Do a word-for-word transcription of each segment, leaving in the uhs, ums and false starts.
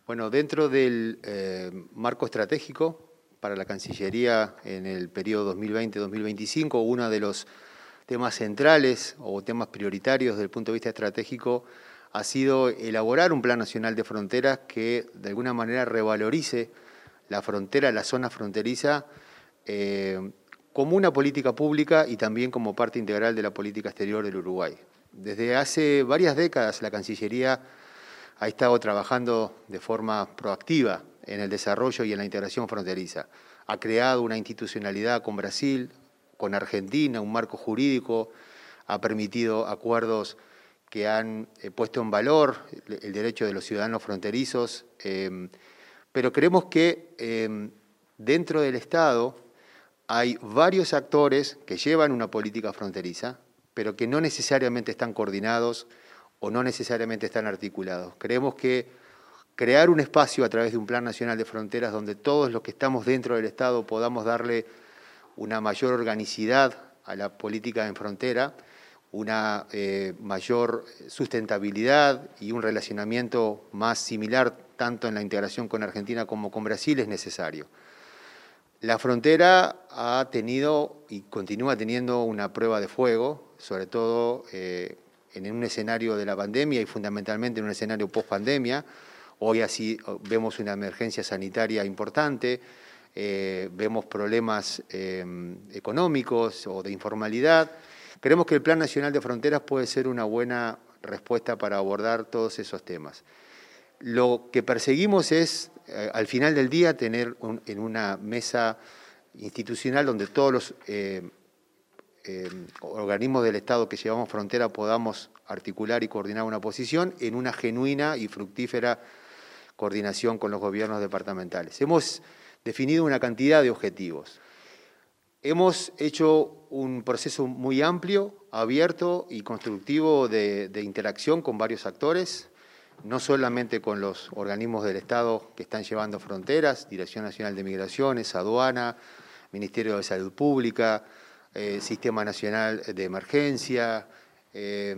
Bueno, dentro del eh, marco estratégico para la Cancillería en el periodo dos mil veinte dos mil veinticinco, uno de los temas centrales o temas prioritarios desde el punto de vista estratégico ha sido elaborar un Plan Nacional de Fronteras que de alguna manera revalorice la frontera, la zona fronteriza, eh, como una política pública y también como parte integral de la política exterior del Uruguay. Desde hace varias décadas la Cancillería ha estado trabajando de forma proactiva en el desarrollo y en la integración fronteriza. Ha creado una institucionalidad con Brasil, con Argentina, un marco jurídico, ha permitido acuerdos que han eh, puesto en valor el derecho de los ciudadanos fronterizos, eh, pero creemos que eh, dentro del Estado hay varios actores que llevan una política fronteriza, pero que no necesariamente están coordinados o no necesariamente están articulados. Creemos que crear un espacio a través de un Plan Nacional de Fronteras donde todos los que estamos dentro del Estado podamos darle una mayor organicidad a la política en frontera, una eh, mayor sustentabilidad y un relacionamiento más similar tanto en la integración con Argentina como con Brasil es necesario. La frontera ha tenido y continúa teniendo una prueba de fuego, sobre todo eh, en un escenario de la pandemia y fundamentalmente en un escenario post-pandemia. Hoy así vemos una emergencia sanitaria importante, eh, vemos problemas eh, económicos o de informalidad. Creemos que el Plan Nacional de Fronteras puede ser una buena respuesta para abordar todos esos temas. Lo que perseguimos es, eh, al final del día, tener un, en una mesa institucional donde todos los eh, eh, organismos del Estado que llevamos frontera podamos articular y coordinar una posición en una genuina y fructífera coordinación con los gobiernos departamentales. Hemos definido una cantidad de objetivos. Hemos hecho un proceso muy amplio, abierto y constructivo de, de interacción con varios actores, no solamente con los organismos del Estado que están llevando fronteras, Dirección Nacional de Migraciones, Aduana, Ministerio de Salud Pública, eh, Sistema Nacional de Emergencia, eh,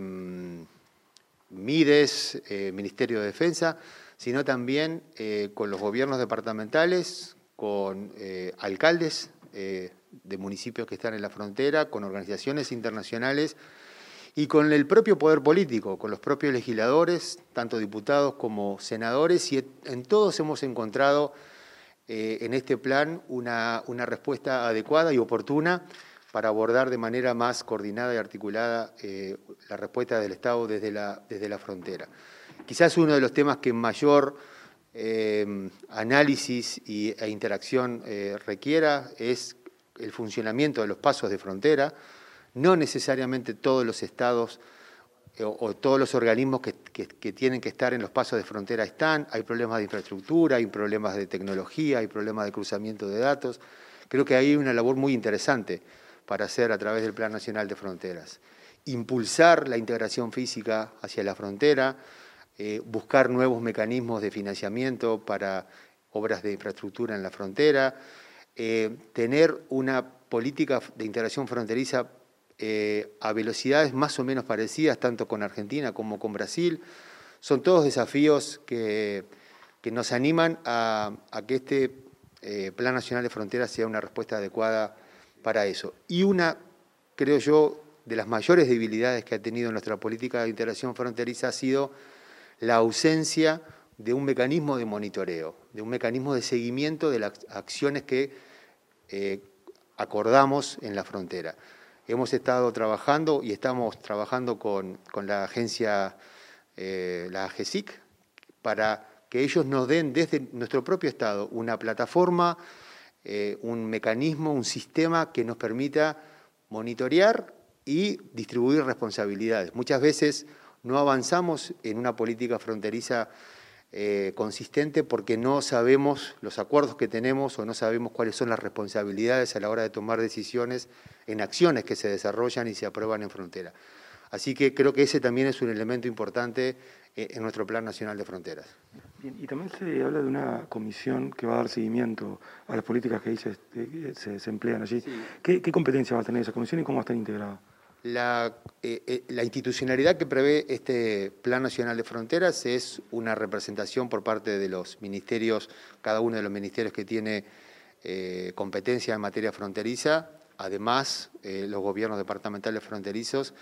MIDES, eh, Ministerio de Defensa, sino también eh, con los gobiernos departamentales, con eh, alcaldes eh, de municipios que están en la frontera, con organizaciones internacionales y con el propio poder político, con los propios legisladores, tanto diputados como senadores, y en todos hemos encontrado eh, en este plan una, una respuesta adecuada y oportuna para abordar de manera más coordinada y articulada eh, la respuesta del Estado desde la, desde la frontera. Quizás uno de los temas que mayor eh, análisis y, e interacción eh, requiera es el funcionamiento de los pasos de frontera. No necesariamente todos los estados o, o todos los organismos que, que, que tienen que estar en los pasos de frontera están. Hay problemas de infraestructura, hay problemas de tecnología, hay problemas de cruzamiento de datos. Creo que hay una labor muy interesante para hacer a través del Plan Nacional de Fronteras. Impulsar la integración física hacia la frontera, eh, buscar nuevos mecanismos de financiamiento para obras de infraestructura en la frontera, eh, tener una política de integración fronteriza Eh, a velocidades más o menos parecidas, tanto con Argentina como con Brasil. Son todos desafíos que, que nos animan a, a que este eh, Plan Nacional de Fronteras sea una respuesta adecuada para eso. Y una, creo yo, de las mayores debilidades que ha tenido nuestra política de integración fronteriza ha sido la ausencia de un mecanismo de monitoreo, de un mecanismo de seguimiento de las acciones que eh, acordamos en la frontera. Hemos estado trabajando y estamos trabajando con, con la agencia, eh, la AGESIC, para que ellos nos den desde nuestro propio Estado una plataforma, eh, un mecanismo, un sistema que nos permita monitorear y distribuir responsabilidades. Muchas veces no avanzamos en una política fronteriza Eh, consistente porque no sabemos los acuerdos que tenemos o no sabemos cuáles son las responsabilidades a la hora de tomar decisiones en acciones que se desarrollan y se aprueban en frontera. Así que creo que ese también es un elemento importante eh, en nuestro Plan Nacional de Fronteras. Bien, y también se habla de una comisión que va a dar seguimiento a las políticas que ahí se, se, se emplean allí. Sí. ¿Qué, ¿Qué competencia va a tener esa comisión y cómo va a estar integrada? La, eh, eh, la institucionalidad que prevé este Plan Nacional de Fronteras es una representación por parte de los ministerios, cada uno de los ministerios que tiene eh, competencia en materia fronteriza, además eh, los gobiernos departamentales fronterizos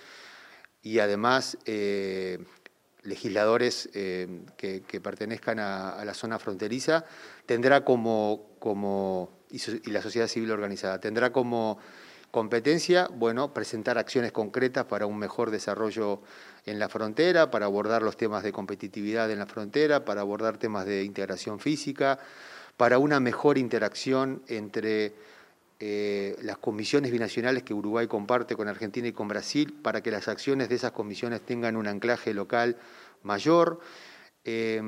y además eh, legisladores eh, que, que pertenezcan a, a la zona fronteriza, tendrá como, como y, su, y la sociedad civil organizada, tendrá como competencia, bueno, presentar acciones concretas para un mejor desarrollo en la frontera, para abordar los temas de competitividad en la frontera, para abordar temas de integración física, para una mejor interacción entre eh, las comisiones binacionales que Uruguay comparte con Argentina y con Brasil, para que las acciones de esas comisiones tengan un anclaje local mayor. Eh,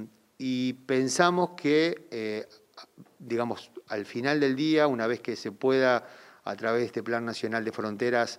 y pensamos que, eh, digamos, al final del día, una vez que se pueda a través de este Plan Nacional de Fronteras,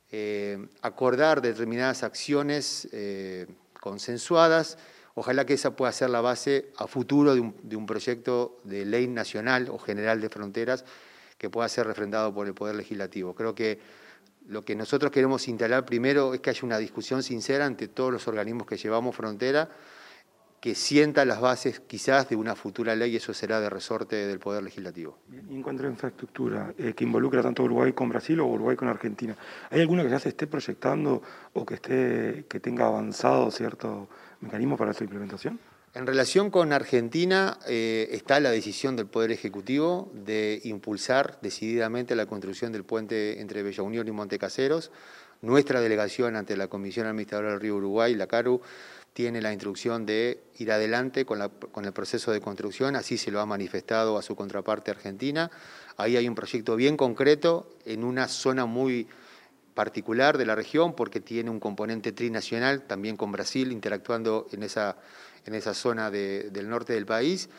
eh, acordar determinadas acciones eh, consensuadas. Ojalá que esa pueda ser la base a futuro de un, de un proyecto de ley nacional o general de fronteras que pueda ser refrendado por el Poder Legislativo. Creo que lo que nosotros queremos instalar primero es que haya una discusión sincera ante todos los organismos que llevamos frontera, que sienta las bases quizás de una futura ley, y eso será de resorte del Poder Legislativo. Y en cuanto a infraestructura, eh, que involucra tanto Uruguay con Brasil o Uruguay con Argentina, ¿hay alguna que ya se esté proyectando o que, esté, que tenga avanzado cierto mecanismo para su implementación? En relación con Argentina, eh, está la decisión del Poder Ejecutivo de impulsar decididamente la construcción del puente entre Bella Unión y Montecaseros. Nuestra delegación ante la Comisión Administradora del Río Uruguay, la CARU, tiene la instrucción de ir adelante con, la, con el proceso de construcción, así se lo ha manifestado a su contraparte argentina. Ahí hay un proyecto bien concreto en una zona muy particular de la región, porque tiene un componente trinacional, también con Brasil, interactuando en esa, en esa zona de, del norte del país.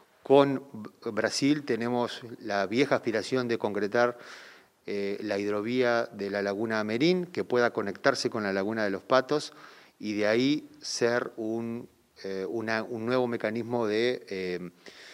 Con Brasil tenemos la vieja aspiración de concretar eh, la hidrovía de la Laguna Merín, que pueda conectarse con la Laguna de los Patos, y de ahí ser un, eh, una, un nuevo mecanismo de eh,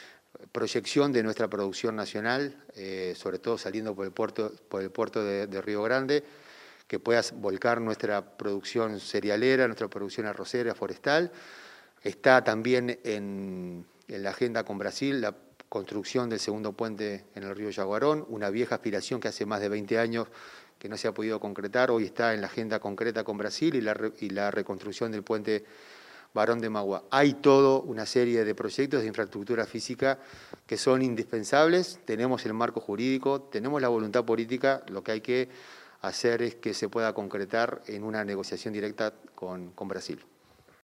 proyección de nuestra producción nacional, eh, sobre todo saliendo por el puerto, por el puerto de, de Río Grande, que pueda volcar nuestra producción cerealera, nuestra producción arrocera, forestal. Está también en, en la agenda con Brasil la construcción del segundo puente en el río Yaguarón, una vieja aspiración que hace más de veinte años que no se ha podido concretar, hoy está en la agenda concreta con Brasil, y la, y la reconstrucción del puente Barón de Mauá. Hay toda una serie de proyectos de infraestructura física que son indispensables, tenemos el marco jurídico, tenemos la voluntad política, lo que hay que hacer es que se pueda concretar en una negociación directa con, con Brasil.